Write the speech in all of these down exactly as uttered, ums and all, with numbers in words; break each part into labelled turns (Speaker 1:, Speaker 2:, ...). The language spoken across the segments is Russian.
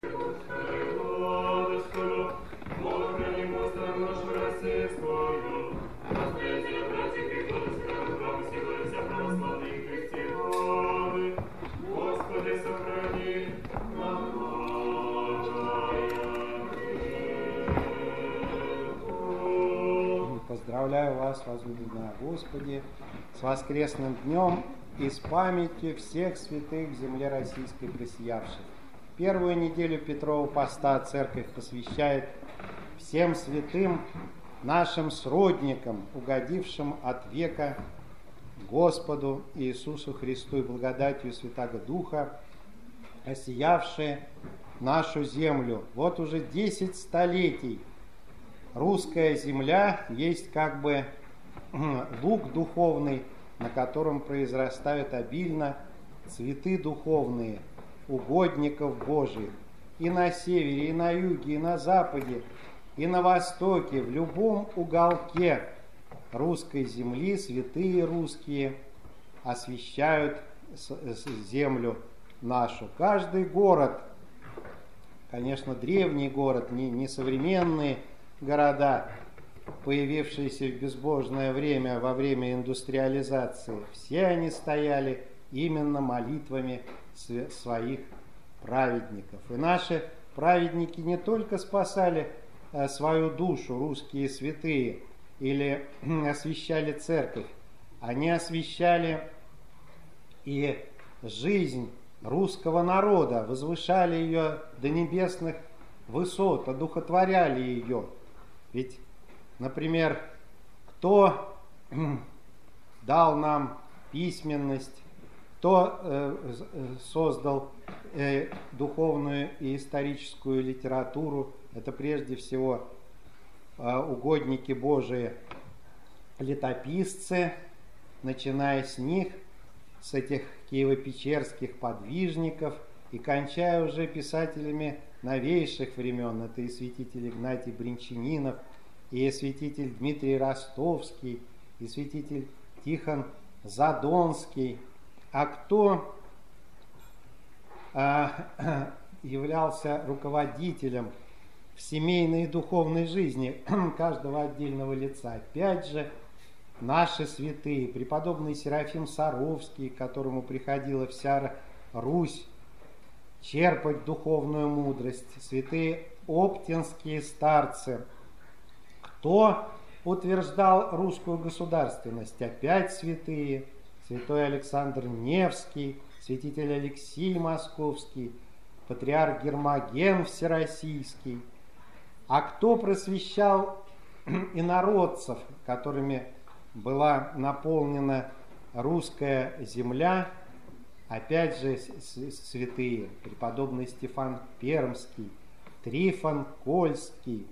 Speaker 1: Поздравляю вас, возлюбленные Господи, с воскресным днем и с памятью всех святых в земле российской просиявших. Первую неделю Петрова поста Церковь посвящает всем святым нашим сродникам, угодившим от века Господу Иисусу Христу и благодатью Святаго Духа, осиявшие нашу землю. Вот уже десять столетий русская земля есть как бы луг духовный, на котором произрастают обильно цветы духовные, угодников Божиих. И на севере, и на юге, и на западе, и на востоке, в любом уголке русской земли святые русские освящают землю нашу. Каждый город, конечно, древний город, не, не современные города, появившиеся в безбожное время, во время индустриализации, все они стояли именно молитвами своих праведников. И наши праведники не только спасали свою душу, русские святые, или освящали церковь, они освящали и жизнь русского народа, возвышали ее до небесных высот, одухотворяли ее. Ведь, например, кто дал нам письменность, кто э, создал э, духовную и историческую литературу, это прежде всего э, угодники Божии, летописцы, начиная с них, с этих киево-печерских подвижников, и кончая уже писателями новейших времен. Это и святитель Игнатий Бринчанинов, и святитель Дмитрий Ростовский, и святитель Тихон Задонский. А кто э, являлся руководителем в семейной и духовной жизни каждого отдельного лица? Опять же, наши святые, преподобный Серафим Саровский, к которому приходила вся Русь черпать духовную мудрость, святые оптинские старцы. Кто утверждал русскую государственность? Опять святые. Святой Александр Невский, святитель Алексий Московский, патриарх Гермоген Всероссийский. А кто просвещал инородцев, которыми была наполнена русская земля? Опять же святые, преподобный Стефан Пермский, Трифон Кольский,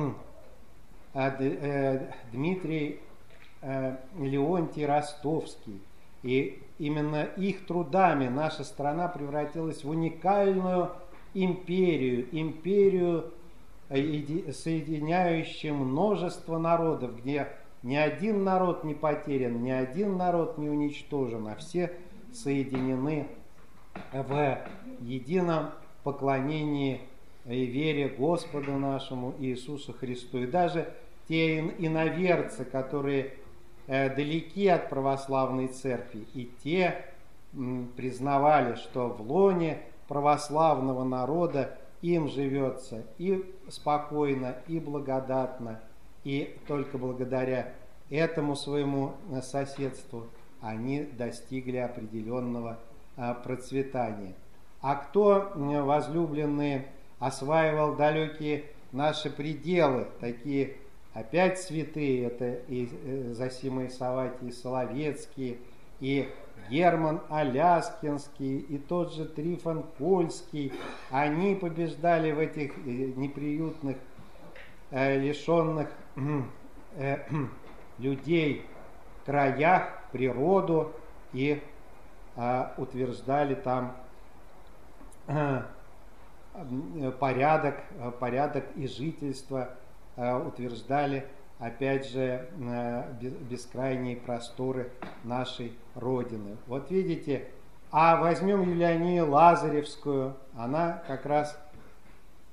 Speaker 1: Дмитрий Леонтий Ростовский. И именно их трудами наша страна превратилась в уникальную империю, империю, соединяющую множество народов, где ни один народ не потерян, ни один народ не уничтожен, а все соединены в едином поклонении и вере Господу нашему Иисусу Христу. И даже те иноверцы, которые далеки от православной церкви, и те признавали, что в лоне православного народа им живется и спокойно, и благодатно, и только благодаря этому своему соседству они достигли определенного процветания. А кто, возлюбленные, осваивал далекие наши пределы, такие опять святые, это и Зосимый Савватий Соловецкий, и Герман Аляскинский, и тот же Трифон Кольский, они побеждали в этих неприютных, лишенных людей краях природу и утверждали там порядок, порядок и жительство, утверждали, опять же, бескрайние просторы нашей Родины. Вот видите, а возьмем Юлианию Лазаревскую, она как раз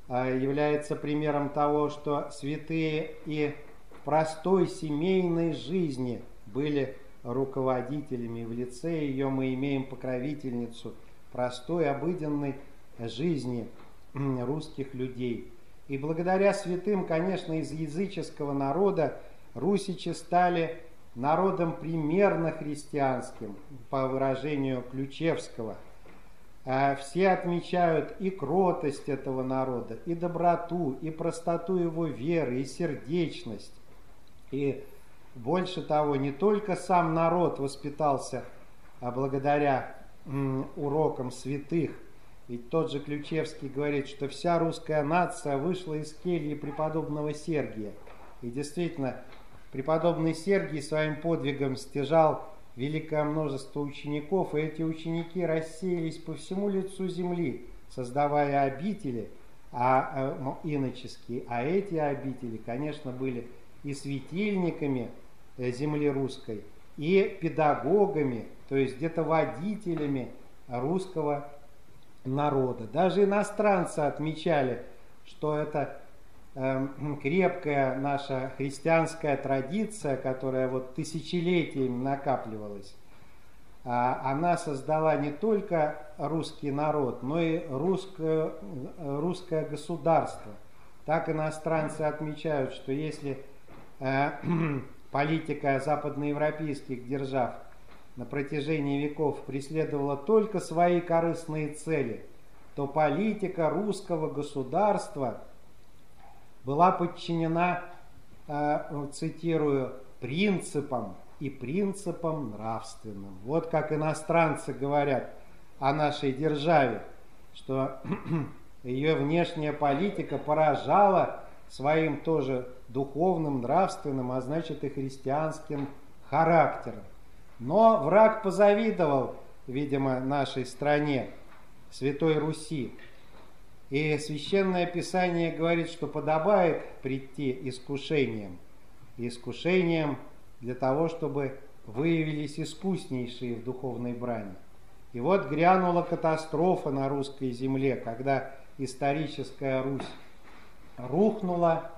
Speaker 1: является примером того, что святые и в простой семейной жизни были руководителями. В лице ее мы имеем покровительницу простой, обыденной жизни русских людей. И благодаря святым, конечно, из языческого народа русичи стали народом примерно христианским, по выражению Ключевского. Все отмечают и кротость этого народа, и доброту, и простоту его веры, и сердечность. И больше того, не только сам народ воспитался благодаря урокам святых, ведь тот же Ключевский говорит, что вся русская нация вышла из кельи преподобного Сергия. И действительно, преподобный Сергий своим подвигом стяжал великое множество учеников, и эти ученики рассеялись по всему лицу земли, создавая обители а, а, иноческие. А эти обители, конечно, были и светильниками земли русской, и педагогами, то есть где-то водителями русского народа. Даже иностранцы отмечали, что это э, крепкая наша христианская традиция, которая вот тысячелетиями накапливалась, э, она создала не только русский народ, но и русское, русское государство. Так иностранцы отмечают, что если э, политика западноевропейских держав на протяжении веков преследовала только свои корыстные цели, то политика русского государства была подчинена, э, цитирую, принципам и принципам нравственным. Вот как иностранцы говорят о нашей державе, что ее внешняя политика поражала своим тоже духовным, нравственным, а значит и христианским характером. Но враг позавидовал, видимо, нашей стране, Святой Руси. И Священное Писание говорит, что подобает прийти искушением. Искушением для того, чтобы выявились искуснейшие в духовной брани. И вот грянула катастрофа на русской земле, когда историческая Русь рухнула.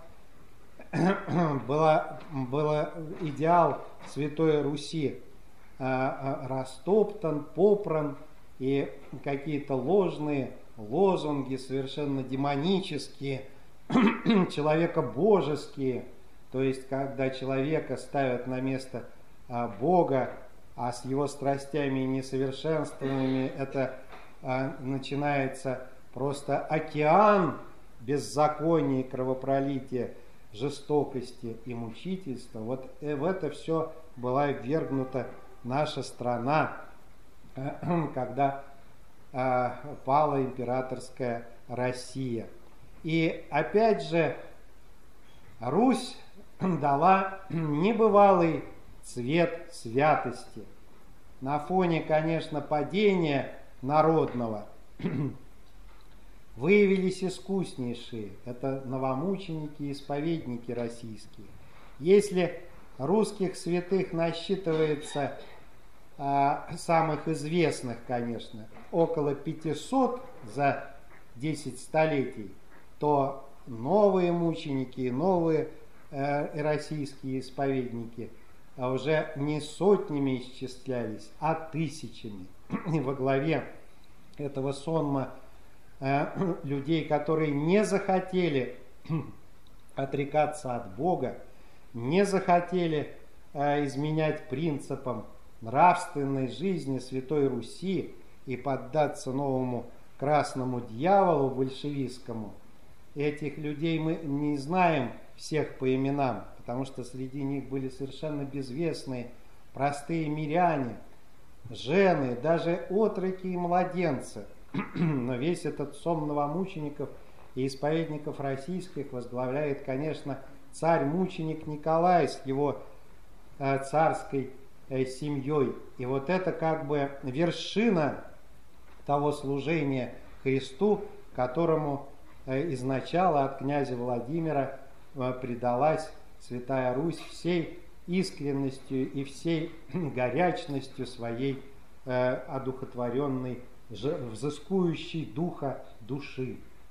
Speaker 1: Было, было идеал Святой Руси растоптан, попран, и какие-то ложные лозунги, совершенно демонические, человекобожеские, то есть когда человека ставят на место Бога, а с его страстями несовершенствованными это начинается просто океан беззакония, кровопролития, жестокости и мучительства. Вот в это все была ввергнута наша страна, когда э, пала императорская Россия. И опять же, Русь дала небывалый цвет святости. На фоне, конечно, падения народного выявились искуснейшие. Это новомученики и исповедники российские. Если русских святых насчитывается а, самых известных, конечно, около пятисот за десять столетий, то новые мученики и новые э, российские исповедники уже не сотнями исчислялись, а тысячами. И во главе этого сонма э, людей, которые не захотели отрекаться от Бога, не захотели э, изменять принципам нравственной жизни Святой Руси и поддаться новому красному дьяволу большевистскому. Этих людей мы не знаем всех по именам, потому что среди них были совершенно безвестные простые миряне, жены, даже отроки и младенцы. Но весь этот сом новомучеников и исповедников российских возглавляет, конечно, царь-мученик Николай с его э, царской э, семьей. И вот это как бы вершина того служения Христу, которому э, изначало от князя Владимира э, предалась Святая Русь всей искренностью и всей горячностью своей э, одухотворенной, взыскующей духа души.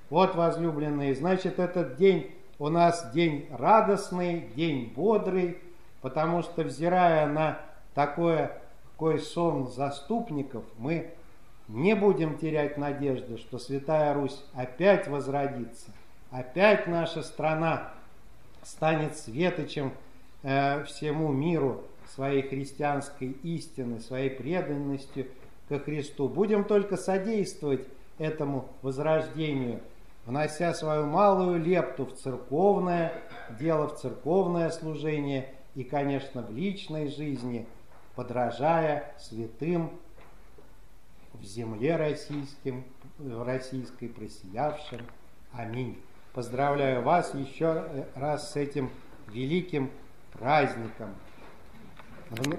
Speaker 1: Вот, возлюбленные, значит, этот день у нас день радостный, день бодрый, потому что, взирая на такое, такой сон заступников, мы не будем терять надежды, что Святая Русь опять возродится, опять наша страна станет светочем э, всему миру своей христианской истины, своей преданностью ко Христу. Будем только содействовать этому возрождению, внося свою малую лепту в церковное дело, в церковное служение и, конечно, в личной жизни, подражая святым в земле российским, в российской просиявшим. Аминь. Поздравляю вас еще раз с этим великим праздником.